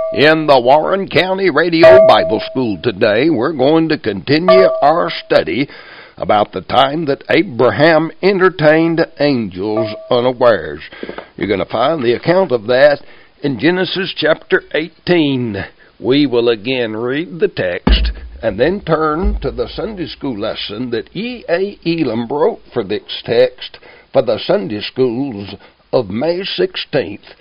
In the Warren County Radio Bible School today, we're going to continue our study about the time that Abraham entertained angels unawares. You're going to find the account of that in Genesis chapter 18. We will again read the text and then turn to the Sunday school lesson that E.A. Elam wrote for this text for the Sunday schools of May 16th,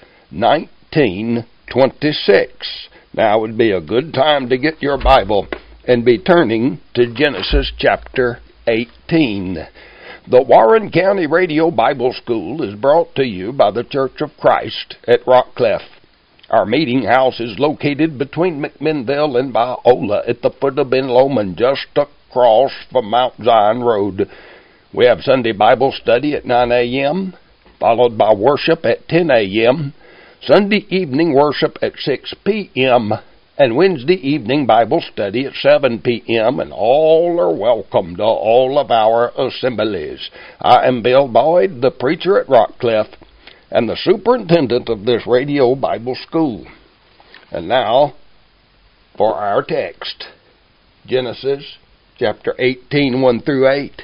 1926. Now would be a good time to get your Bible and be turning to Genesis chapter 18. The Warren County Radio Bible School is brought to you by the Church of Christ at Rockcliffe. Our meeting house is located between McMinnville and Biola at the foot of Ben Lomond, just across from Mount Zion Road. We have Sunday Bible study at 9 a.m., followed by worship at 10 a.m., Sunday evening worship at 6 p.m., and Wednesday evening Bible study at 7 p.m., and all are welcome to all of our assemblies. I am Bill Boyd, the preacher at Rockcliffe, and the superintendent of this radio Bible school. And now, for our text, Genesis chapter 18, 1 through 8.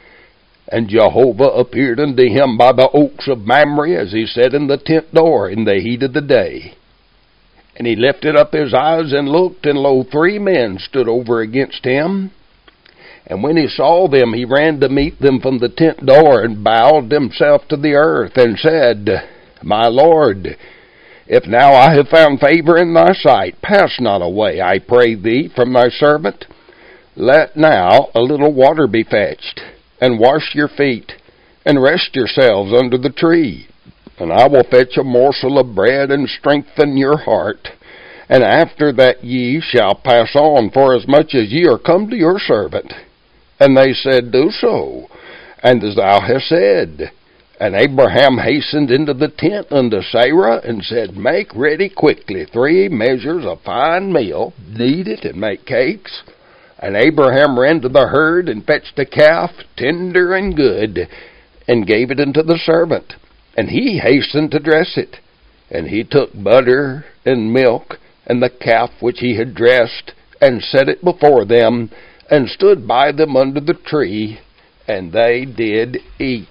And Jehovah appeared unto him by the oaks of Mamre, as he sat in the tent door in the heat of the day. And he lifted up his eyes and looked, and lo, 3 men stood over against him. And when he saw them, he ran to meet them from the tent door, and bowed himself to the earth, and said, My Lord, if now I have found favor in thy sight, pass not away, I pray thee, from thy servant. Let now a little water be fetched, and wash your feet, and rest yourselves under the tree. And I will fetch a morsel of bread, and strengthen your heart. And after that ye shall pass on, forasmuch as ye are come to your servant. And they said, Do so, and as thou hast said. And Abraham hastened into the tent unto Sarah, and said, Make ready quickly 3 measures of fine meal, knead it, and make cakes. And Abraham ran to the herd, and fetched a calf, tender and good, and gave it unto the servant. And he hastened to dress it. And he took butter and milk, and the calf which he had dressed, and set it before them, and stood by them under the tree, and they did eat.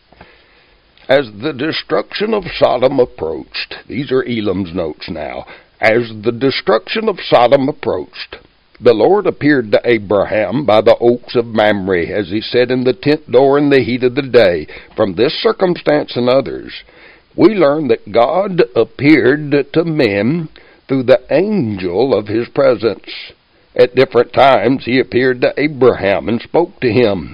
As the destruction of Sodom approached, these are Elam's notes now, as the destruction of Sodom approached, the Lord appeared to Abraham by the oaks of Mamre, as he sat in the tent door in the heat of the day. From this circumstance and others, we learn that God appeared to men through the angel of his presence. At different times he appeared to Abraham and spoke to him.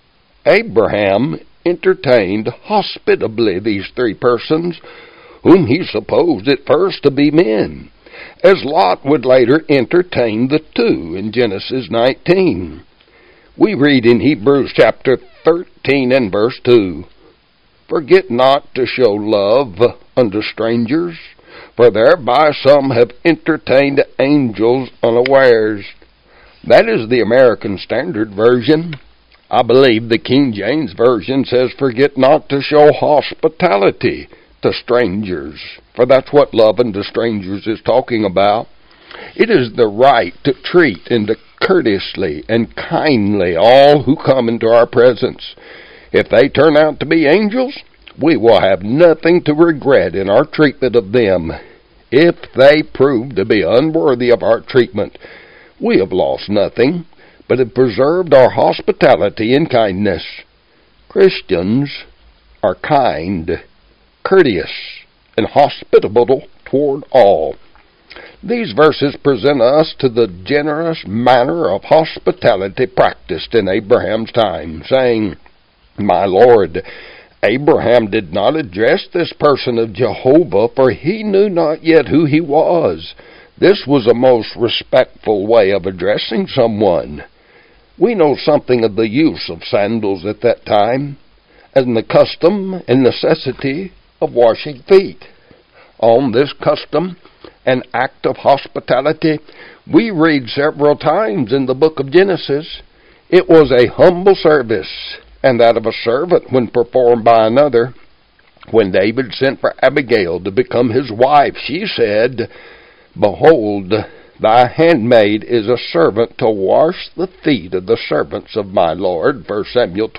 Abraham entertained hospitably these 3 persons, whom he supposed at first to be men, as Lot would later entertain the 2 in Genesis 19. We read in Hebrews chapter 13 and verse 2, Forget not to show love unto strangers, for thereby some have entertained angels unawares. That is the American Standard Version. I believe the King James Version says, Forget not to show hospitality to strangers, for that's what love unto strangers is talking about. It is the right to treat and to courteously and kindly all who come into our presence. If they turn out to be angels, we will have nothing to regret in our treatment of them. If they prove to be unworthy of our treatment, we have lost nothing, but have preserved our hospitality and kindness. Christians are kind, courteous, and hospitable toward all. These verses present us to the generous manner of hospitality practiced in Abraham's time, saying, My Lord, Abraham did not address this person of Jehovah, for he knew not yet who he was. This was a most respectful way of addressing someone. We know something of the use of sandals at that time, and the custom and necessity of washing feet. On this custom and act of hospitality, we read several times in the book of Genesis. It was a humble service, and that of a servant when performed by another. When David sent for Abigail to become his wife, she said, Behold, thy handmaid is a servant to wash the feet of the servants of my Lord. 1 Samuel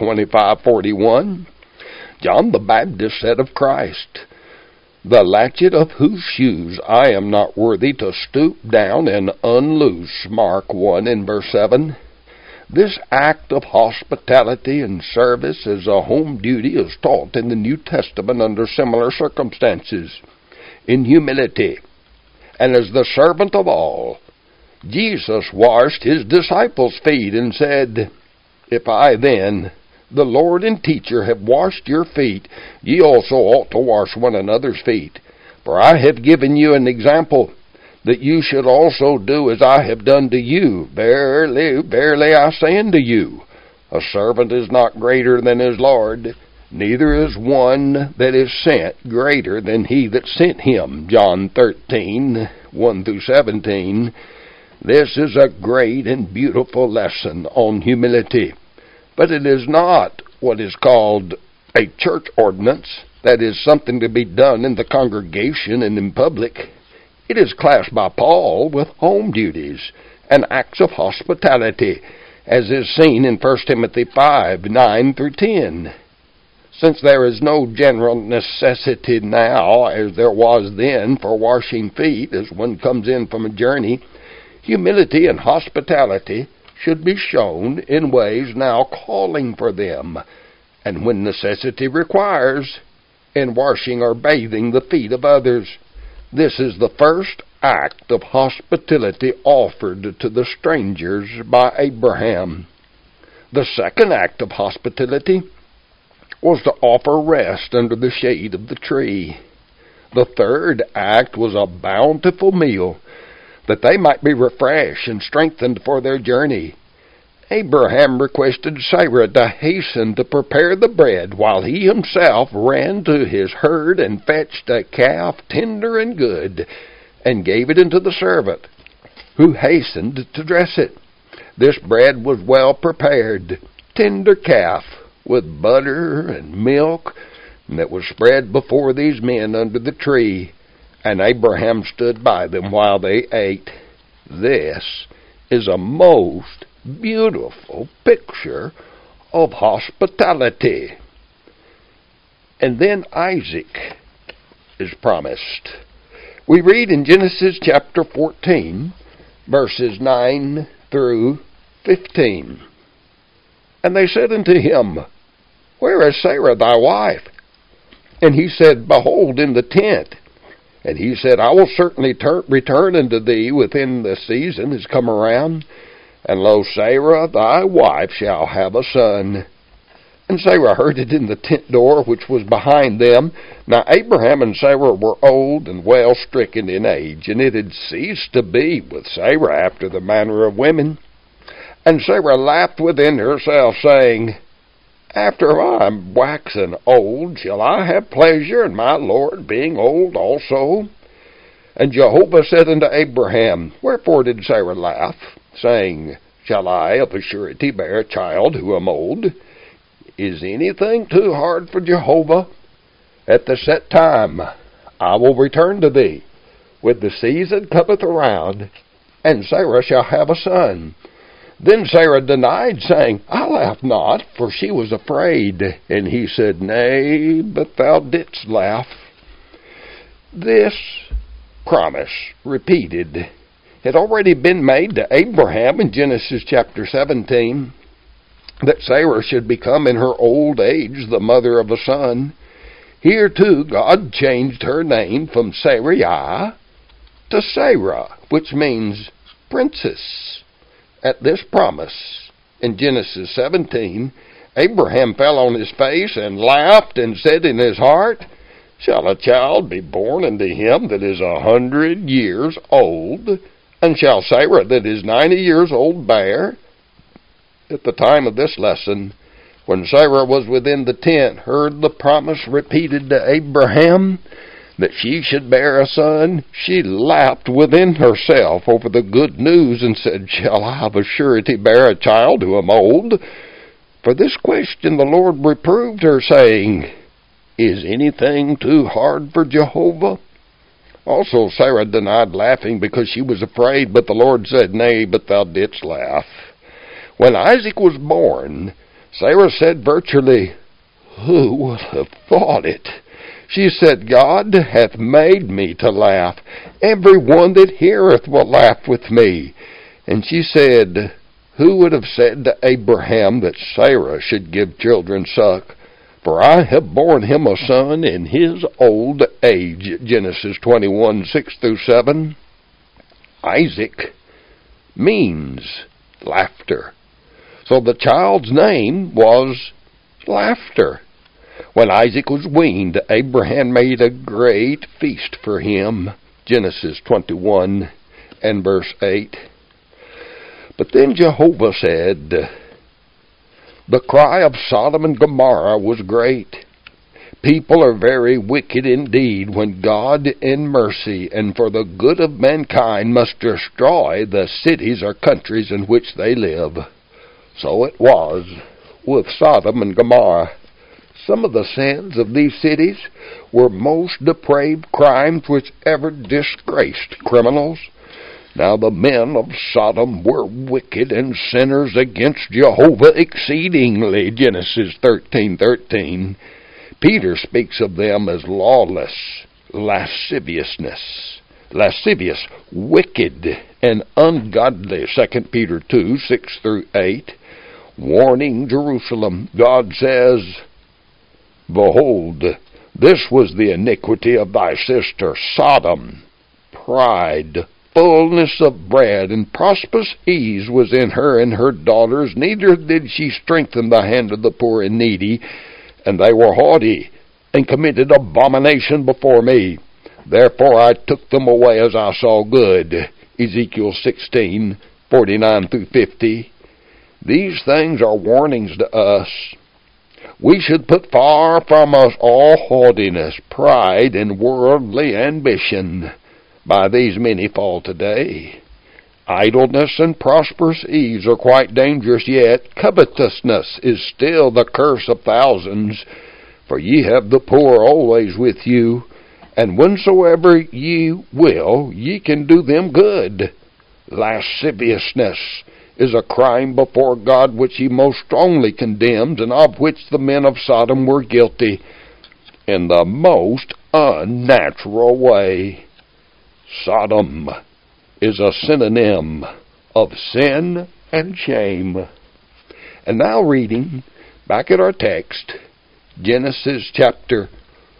25:41. John the Baptist said of Christ, the latchet of whose shoes I am not worthy to stoop down and unloose. Mark 1 and verse 7. This act of hospitality and service as a home duty is taught in the New Testament under similar circumstances, in humility, and as the servant of all. Jesus washed his disciples' feet and said, If I then, the Lord and teacher, have washed your feet, ye also ought to wash one another's feet. For I have given you an example, that you should also do as I have done to you. Verily, verily, I say unto you, a servant is not greater than his Lord, neither is one that is sent greater than he that sent him. John 13, 1 through 17. This is a great and beautiful lesson on humility. But it is not what is called a church ordinance, that is something to be done in the congregation and in public. It is classed by Paul with home duties and acts of hospitality, as is seen in 1 Timothy 5, 9 through 10. Since there is no general necessity now, as there was then, for washing feet as one comes in from a journey, humility and hospitality should be shown in ways now calling for them, and when necessity requires, in washing or bathing the feet of others. This is the first act of hospitality offered to the strangers by Abraham. The second act of hospitality was to offer rest under the shade of the tree. The third act was a bountiful meal, that they might be refreshed and strengthened for their journey. Abraham requested Sarah to hasten to prepare the bread, while he himself ran to his herd and fetched a calf tender and good, and gave it unto the servant, who hastened to dress it. This bread was well prepared, tender calf, with butter and milk, and that was spread before these men under the tree, and Abraham stood by them while they ate. This is a most beautiful picture of hospitality. And then Isaac is promised. We read in Genesis chapter 14, verses 9 through 15. And they said unto him, Where is Sarah thy wife? And he said, Behold, in the tent. And he said, I will certainly return unto thee within the season is come around, and lo, Sarah thy wife shall have a son. And Sarah heard it in the tent door which was behind them. Now Abraham and Sarah were old and well stricken in age, and it had ceased to be with Sarah after the manner of women. And Sarah laughed within herself, saying, After I am waxen old, shall I have pleasure in my Lord being old also? And Jehovah said unto Abraham, Wherefore did Sarah laugh, saying, Shall I of a surety bear a child who am old? Is anything too hard for Jehovah? At the set time I will return to thee, with the season cometh around, and Sarah shall have a son. Then Sarah denied, saying, I laugh not, for she was afraid. And he said, Nay, but thou didst laugh. This promise, repeated, had already been made to Abraham in Genesis chapter 17, that Sarah should become in her old age the mother of a son. Here too God changed her name from Sarai to Sarah, which means princess. At this promise in Genesis 17, Abraham fell on his face and laughed and said in his heart, Shall a child be born unto him that is 100 years old? And shall Sarah that is 90 years old bear? At the time of this lesson, when Sarah was within the tent, heard the promise repeated to Abraham that she should bear a son, she laughed within herself over the good news and said, Shall I of a surety bear a child who am old? For this question the Lord reproved her, saying, Is anything too hard for Jehovah? Also, Sarah denied laughing because she was afraid, but the Lord said, Nay, but thou didst laugh. When Isaac was born, Sarah said virtually, Who would have thought it? She said, God hath made me to laugh. Every one that heareth will laugh with me. And she said, Who would have said to Abraham that Sarah should give children suck? For I have borne him a son in his old age. Genesis 21, 6-7. Isaac means laughter. So the child's name was Laughter. When Isaac was weaned, Abraham made a great feast for him. Genesis 21 and verse 8. But then Jehovah said, The cry of Sodom and Gomorrah was great. People are very wicked indeed when God in mercy and for the good of mankind must destroy the cities or countries in which they live. So it was with Sodom and Gomorrah. Some of the sins of these cities were most depraved crimes which ever disgraced criminals. Now the men of Sodom were wicked and sinners against Jehovah exceedingly. Genesis 13:13. Peter speaks of them as lawless, lascivious, wicked, and ungodly. 2 Peter 2, 6-8. Warning Jerusalem, God says, Behold, this was the iniquity of thy sister Sodom. Pride, fullness of bread, and prosperous ease was in her and her daughters. Neither did she strengthen the hand of the poor and needy. And they were haughty, and committed abomination before me. Therefore I took them away as I saw good. Ezekiel 16, 49-50. These things are warnings to us. We should put far from us all haughtiness, pride, and worldly ambition. By these many fall today. Idleness and prosperous ease are quite dangerous, yet covetousness is still the curse of thousands. For ye have the poor always with you, and whensoever ye will, ye can do them good. Lasciviousness is a crime before God which he most strongly condemns, and of which the men of Sodom were guilty in the most unnatural way. Sodom is a synonym of sin and shame. And now reading back at our text, Genesis chapter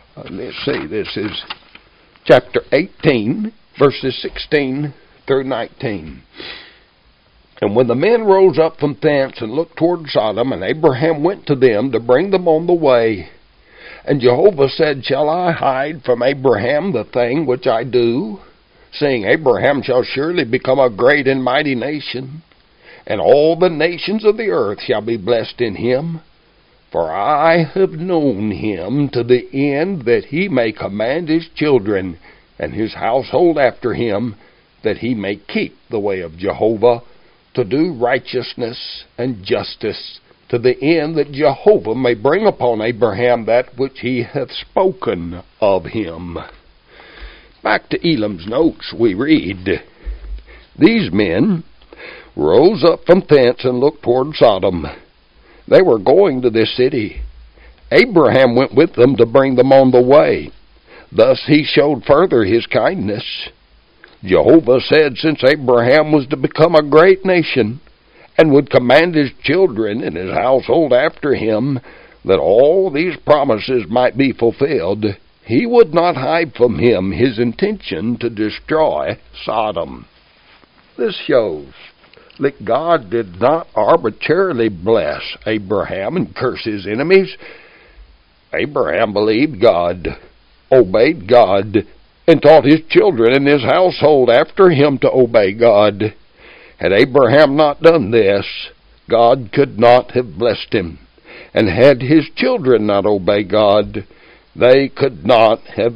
18, verses 16-19. And when the men rose up from thence and looked toward Sodom, and Abraham went to them to bring them on the way. And Jehovah said, Shall I hide from Abraham the thing which I do? Saying, Abraham shall surely become a great and mighty nation, and all the nations of the earth shall be blessed in him. For I have known him to the end that he may command his children and his household after him, that he may keep the way of Jehovah, to do righteousness and justice, to the end that Jehovah may bring upon Abraham that which he hath spoken of him. Back to Elam's notes we read, These men rose up from thence and looked toward Sodom. They were going to this city. Abraham went with them to bring them on the way. Thus he showed further his kindness. Jehovah said, since Abraham was to become a great nation, and would command his children and his household after him, that all these promises might be fulfilled, he would not hide from him his intention to destroy Sodom. This shows that God did not arbitrarily bless Abraham and curse his enemies. Abraham believed God, obeyed God, and taught his children and his household after him to obey God. Had Abraham not done this, God could not have blessed him. And had his children not obeyed God, he could not have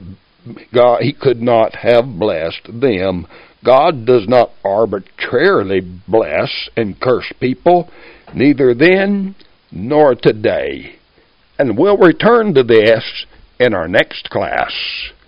blessed them. God does not arbitrarily bless and curse people, neither then nor today. And we'll return to this in our next class.